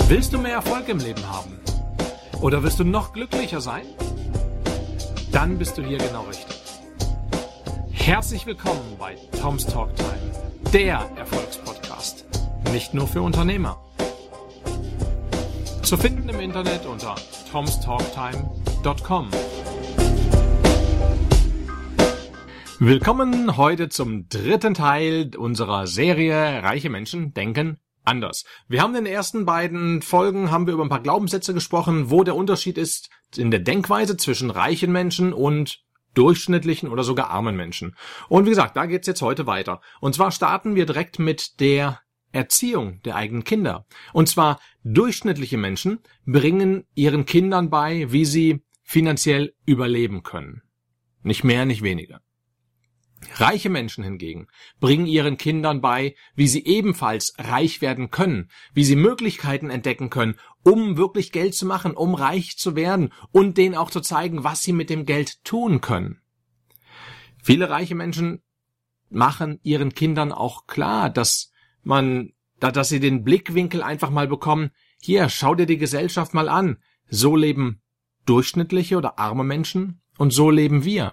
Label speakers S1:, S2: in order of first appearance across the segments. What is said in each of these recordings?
S1: Willst du mehr Erfolg im Leben haben? Oder willst du noch glücklicher sein? Dann bist du hier genau richtig. Herzlich willkommen bei Tom's Talk Time, der Erfolgspodcast. Nicht nur für Unternehmer. Zu finden im Internet unter tomstalktime.com. Willkommen heute zum dritten Teil unserer Serie Reiche Menschen denken anders. Wir haben in den ersten beiden Folgen über ein paar Glaubenssätze gesprochen, wo der Unterschied ist in der Denkweise zwischen reichen Menschen und durchschnittlichen oder sogar armen Menschen. Und wie gesagt, da geht's jetzt heute weiter. Und zwar starten wir direkt mit der Erziehung der eigenen Kinder. Und zwar durchschnittliche Menschen bringen ihren Kindern bei, wie sie finanziell überleben können. Nicht mehr, nicht weniger. Reiche Menschen hingegen bringen ihren Kindern bei, wie sie ebenfalls reich werden können, wie sie Möglichkeiten entdecken können, um wirklich Geld zu machen, um reich zu werden und denen auch zu zeigen, was sie mit dem Geld tun können. Viele reiche Menschen machen ihren Kindern auch klar, dass sie den Blickwinkel einfach mal bekommen, hier, schau dir die Gesellschaft mal an, so leben durchschnittliche oder arme Menschen und so leben wir.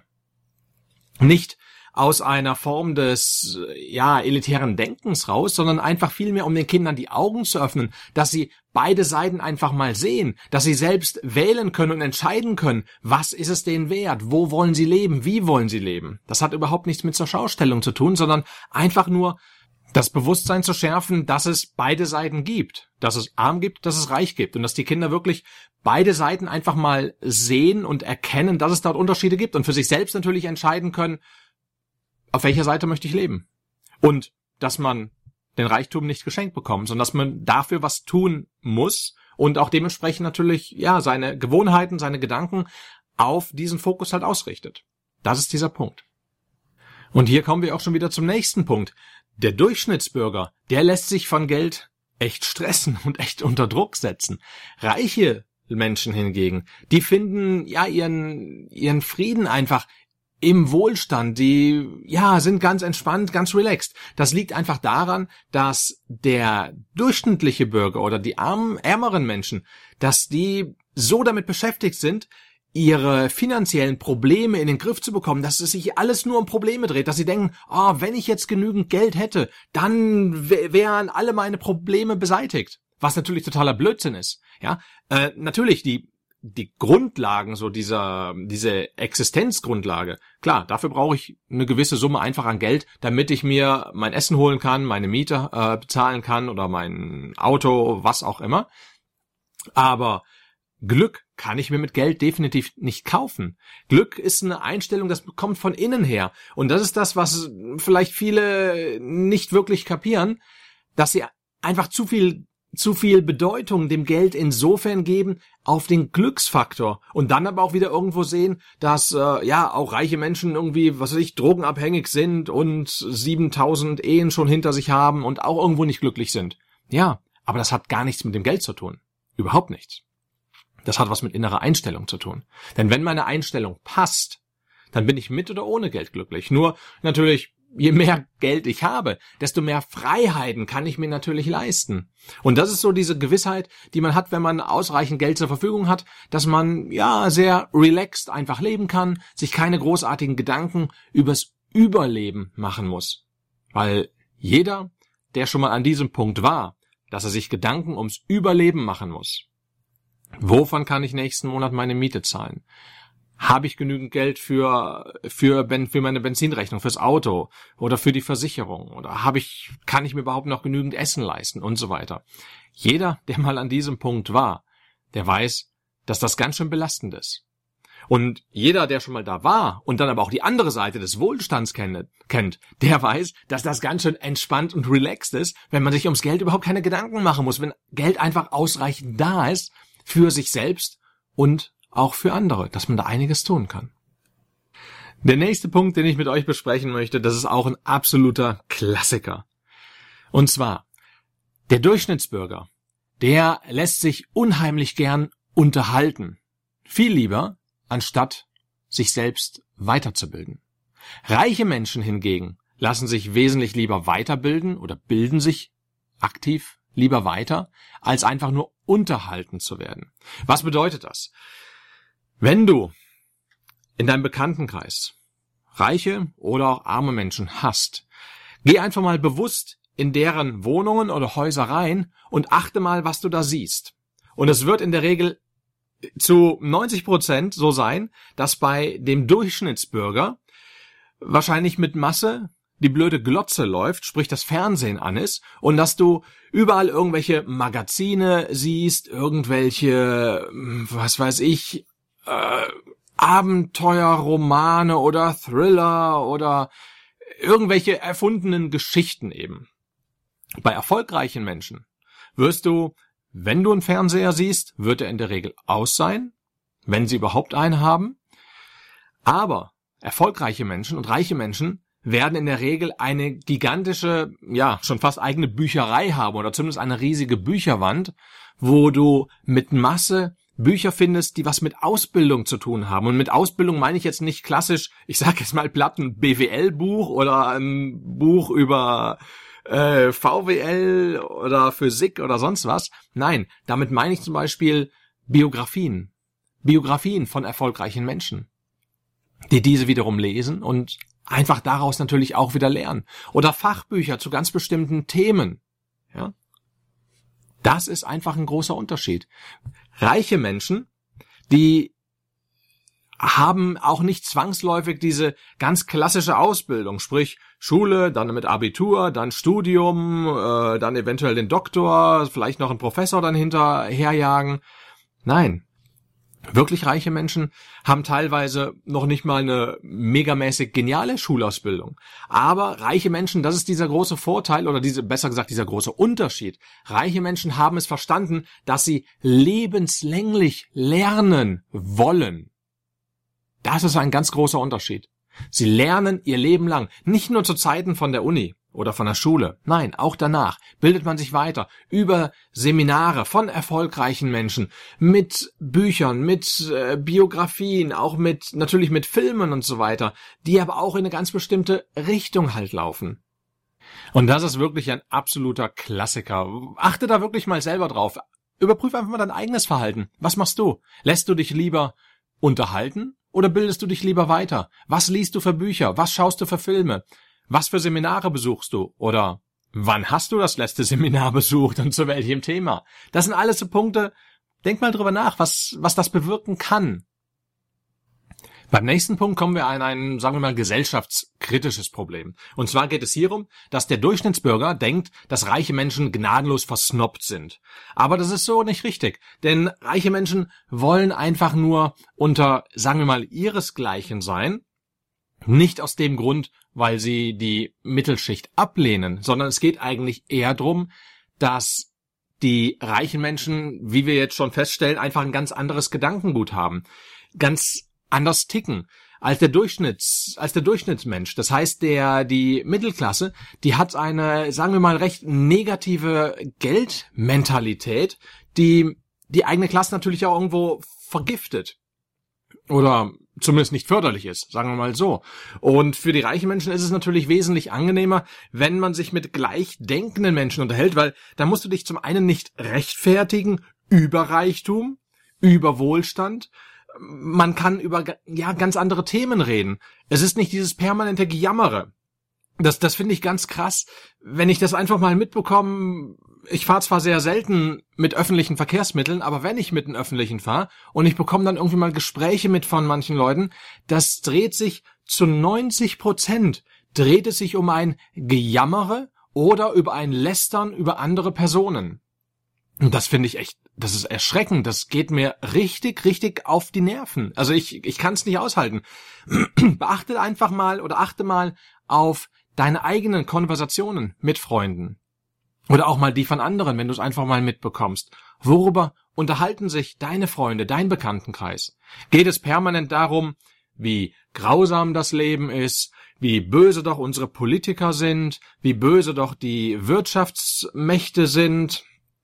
S1: Nicht aus einer Form des elitären Denkens raus, sondern einfach vielmehr, um den Kindern die Augen zu öffnen, dass sie beide Seiten einfach mal sehen, dass sie selbst wählen können und entscheiden können, was ist es denen wert, wo wollen sie leben, wie wollen sie leben. Das hat überhaupt nichts mit zur Schaustellung zu tun, sondern einfach nur das Bewusstsein zu schärfen, dass es beide Seiten gibt, dass es arm gibt, dass es reich gibt und dass die Kinder wirklich beide Seiten einfach mal sehen und erkennen, dass es dort Unterschiede gibt und für sich selbst natürlich entscheiden können, auf welcher Seite möchte ich leben? Und dass man den Reichtum nicht geschenkt bekommt, sondern dass man dafür was tun muss und auch dementsprechend natürlich seine Gewohnheiten, seine Gedanken auf diesen Fokus halt ausrichtet. Das ist dieser Punkt. Und hier kommen wir auch schon wieder zum nächsten Punkt. Der Durchschnittsbürger, der lässt sich von Geld echt stressen und echt unter Druck setzen. Reiche Menschen hingegen, die finden ihren Frieden einfach im Wohlstand, die sind ganz entspannt, ganz relaxed. Das liegt einfach daran, dass der durchschnittliche Bürger oder die ärmeren Menschen, dass die so damit beschäftigt sind, ihre finanziellen Probleme in den Griff zu bekommen, dass es sich alles nur um Probleme dreht, dass sie denken, wenn ich jetzt genügend Geld hätte, dann wären alle meine Probleme beseitigt. Was natürlich totaler Blödsinn ist. Natürlich die Grundlagen, so diese Existenzgrundlage, klar, dafür brauche ich eine gewisse Summe einfach an Geld, damit ich mir mein Essen holen kann, meine Miete bezahlen kann oder mein Auto, was auch immer. Aber Glück kann ich mir mit Geld definitiv nicht kaufen. Glück ist eine Einstellung, das kommt von innen her. Und das ist das, was vielleicht viele nicht wirklich kapieren, dass sie einfach zu viel Bedeutung dem Geld insofern geben auf den Glücksfaktor und dann aber auch wieder irgendwo sehen, dass auch reiche Menschen irgendwie, drogenabhängig sind und 7000 Ehen schon hinter sich haben und auch irgendwo nicht glücklich sind. Ja, aber das hat gar nichts mit dem Geld zu tun. Überhaupt nichts. Das hat was mit innerer Einstellung zu tun. Denn wenn meine Einstellung passt, dann bin ich mit oder ohne Geld glücklich. Nur natürlich, je mehr Geld ich habe, desto mehr Freiheiten kann ich mir natürlich leisten. Und das ist so diese Gewissheit, die man hat, wenn man ausreichend Geld zur Verfügung hat, dass man sehr relaxed einfach leben kann, sich keine großartigen Gedanken übers Überleben machen muss. Weil jeder, der schon mal an diesem Punkt war, dass er sich Gedanken ums Überleben machen muss. Wovon kann ich nächsten Monat meine Miete zahlen? Habe ich genügend Geld für meine Benzinrechnung, fürs Auto oder für die Versicherung? Oder kann ich mir überhaupt noch genügend Essen leisten und so weiter? Jeder, der mal an diesem Punkt war, der weiß, dass das ganz schön belastend ist. Und jeder, der schon mal da war und dann aber auch die andere Seite des Wohlstands kennt, der weiß, dass das ganz schön entspannt und relaxed ist, wenn man sich ums Geld überhaupt keine Gedanken machen muss, wenn Geld einfach ausreichend da ist für sich selbst und auch für andere, dass man da einiges tun kann. Der nächste Punkt, den ich mit euch besprechen möchte, das ist auch ein absoluter Klassiker. Und zwar, der Durchschnittsbürger, der lässt sich unheimlich gern unterhalten. Viel lieber, anstatt sich selbst weiterzubilden. Reiche Menschen hingegen lassen sich wesentlich lieber weiterbilden oder bilden sich aktiv lieber weiter, als einfach nur unterhalten zu werden. Was bedeutet das? Wenn du in deinem Bekanntenkreis reiche oder auch arme Menschen hast, geh einfach mal bewusst in deren Wohnungen oder Häuser rein und achte mal, was du da siehst. Und es wird in der Regel zu 90% so sein, dass bei dem Durchschnittsbürger wahrscheinlich mit Masse die blöde Glotze läuft, sprich das Fernsehen an ist, und dass du überall irgendwelche Magazine siehst, irgendwelche, was weiß ich, Abenteuerromane oder Thriller oder irgendwelche erfundenen Geschichten eben. Bei erfolgreichen Menschen wirst du, wenn du einen Fernseher siehst, wird er in der Regel aus sein, wenn sie überhaupt einen haben. Aber erfolgreiche Menschen und reiche Menschen werden in der Regel eine gigantische, ja, schon fast eigene Bücherei haben oder zumindest eine riesige Bücherwand, wo du mit Masse Bücher findest, die was mit Ausbildung zu tun haben. Und mit Ausbildung meine ich jetzt nicht klassisch, ich sage jetzt mal platt, ein BWL-Buch oder ein Buch über VWL oder Physik oder sonst was. Nein, damit meine ich zum Beispiel Biografien von erfolgreichen Menschen, die diese wiederum lesen und einfach daraus natürlich auch wieder lernen. Oder Fachbücher zu ganz bestimmten Themen. Ja? Das ist einfach ein großer Unterschied. Reiche Menschen, die haben auch nicht zwangsläufig diese ganz klassische Ausbildung, sprich Schule, dann mit Abitur, dann Studium, dann eventuell den Doktor, vielleicht noch einen Professor dann hinterherjagen. Nein, wirklich reiche Menschen haben teilweise noch nicht mal eine megamäßig geniale Schulausbildung. Aber reiche Menschen, das ist dieser große Vorteil oder besser gesagt dieser große Unterschied. Reiche Menschen haben es verstanden, dass sie lebenslänglich lernen wollen. Das ist ein ganz großer Unterschied. Sie lernen ihr Leben lang, nicht nur zu Zeiten von der Uni oder von der Schule. Nein, auch danach bildet man sich weiter über Seminare von erfolgreichen Menschen, mit Büchern, mit Biografien, auch natürlich mit Filmen und so weiter, die aber auch in eine ganz bestimmte Richtung halt laufen. Und das ist wirklich ein absoluter Klassiker. Achte da wirklich mal selber drauf. Überprüfe einfach mal dein eigenes Verhalten. Was machst du? Lässt du dich lieber unterhalten oder bildest du dich lieber weiter? Was liest du für Bücher? Was schaust du für Filme? Was für Seminare besuchst du? Oder wann hast du das letzte Seminar besucht und zu welchem Thema? Das sind alles so Punkte. Denk mal drüber nach, was das bewirken kann. Beim nächsten Punkt kommen wir an ein, sagen wir mal, gesellschaftskritisches Problem. Und zwar geht es hierum, dass der Durchschnittsbürger denkt, dass reiche Menschen gnadenlos versnobbt sind. Aber das ist so nicht richtig. Denn reiche Menschen wollen einfach nur unter, sagen wir mal, ihresgleichen sein. Nicht aus dem Grund, weil sie die Mittelschicht ablehnen, sondern es geht eigentlich eher darum, dass die reichen Menschen, wie wir jetzt schon feststellen, einfach ein ganz anderes Gedankengut haben. Ganz anders ticken als der Durchschnittsmensch. Das heißt, die Mittelklasse, die hat eine, sagen wir mal, recht negative Geldmentalität, die eigene Klasse natürlich auch irgendwo vergiftet. Oder zumindest nicht förderlich ist, sagen wir mal so. Und für die reichen Menschen ist es natürlich wesentlich angenehmer, wenn man sich mit gleichdenkenden Menschen unterhält, weil da musst du dich zum einen nicht rechtfertigen über Reichtum, über Wohlstand. Man kann über ganz andere Themen reden. Es ist nicht dieses permanente Gejammere. Das finde ich ganz krass, wenn ich das einfach mal mitbekomme. Ich fahre zwar sehr selten mit öffentlichen Verkehrsmitteln, aber wenn ich mit den öffentlichen fahre und ich bekomme dann irgendwie mal Gespräche mit von manchen Leuten, das dreht sich zu 90% dreht es sich um ein Gejammere oder über ein Lästern über andere Personen. Und das finde ich echt, das ist erschreckend, das geht mir richtig auf die Nerven. Also ich kann es nicht aushalten. Beachte einfach mal oder achte mal auf deine eigenen Konversationen mit Freunden. Oder auch mal die von anderen, wenn du es einfach mal mitbekommst. Worüber unterhalten sich deine Freunde, dein Bekanntenkreis? Geht es permanent darum, wie grausam das Leben ist, wie böse doch unsere Politiker sind, wie böse doch die Wirtschaftsmächte sind,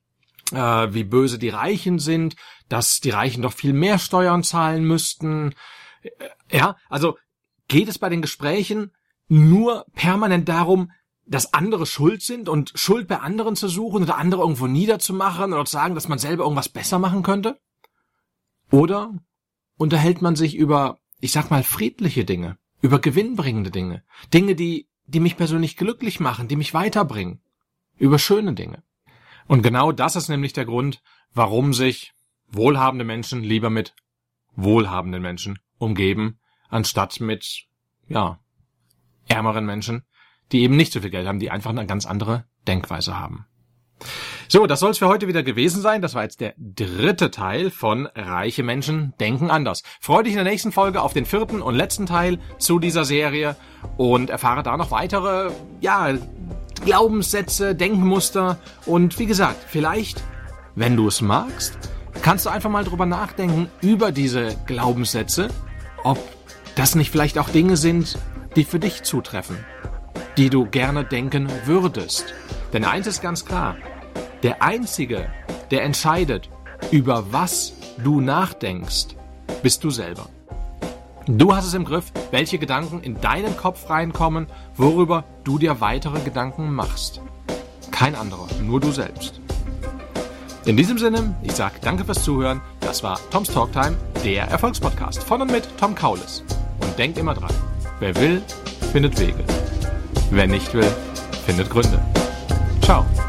S1: wie böse die Reichen sind, dass die Reichen doch viel mehr Steuern zahlen müssten. Ja, also geht es bei den Gesprächen nur permanent darum, dass andere schuld sind und Schuld bei anderen zu suchen oder andere irgendwo niederzumachen oder zu sagen, dass man selber irgendwas besser machen könnte? Oder unterhält man sich über, ich sag mal, friedliche Dinge, über gewinnbringende Dinge, Dinge, die mich persönlich glücklich machen, die mich weiterbringen, über schöne Dinge? Und genau das ist nämlich der Grund, warum sich wohlhabende Menschen lieber mit wohlhabenden Menschen umgeben, anstatt mit, ärmeren Menschen, die eben nicht so viel Geld haben, die einfach eine ganz andere Denkweise haben. So, das soll es für heute wieder gewesen sein. Das war jetzt der 3. Teil von Reiche Menschen denken anders. Freue dich in der nächsten Folge auf den 4. und letzten Teil zu dieser Serie und erfahre da noch weitere, Glaubenssätze, Denkmuster und wie gesagt, vielleicht, wenn du es magst, kannst du einfach mal drüber nachdenken über diese Glaubenssätze, ob das nicht vielleicht auch Dinge sind, die für dich zutreffen, die du gerne denken würdest. Denn eins ist ganz klar, der Einzige, der entscheidet, über was du nachdenkst, bist du selber. Du hast es im Griff, welche Gedanken in deinen Kopf reinkommen, worüber du dir weitere Gedanken machst. Kein anderer, nur du selbst. In diesem Sinne, ich sage danke fürs Zuhören. Das war Tom's Talktime, der Erfolgspodcast von und mit Tom Kaulis. Und denkt immer dran, wer will, findet Wege. Wer nicht will, findet Gründe. Ciao.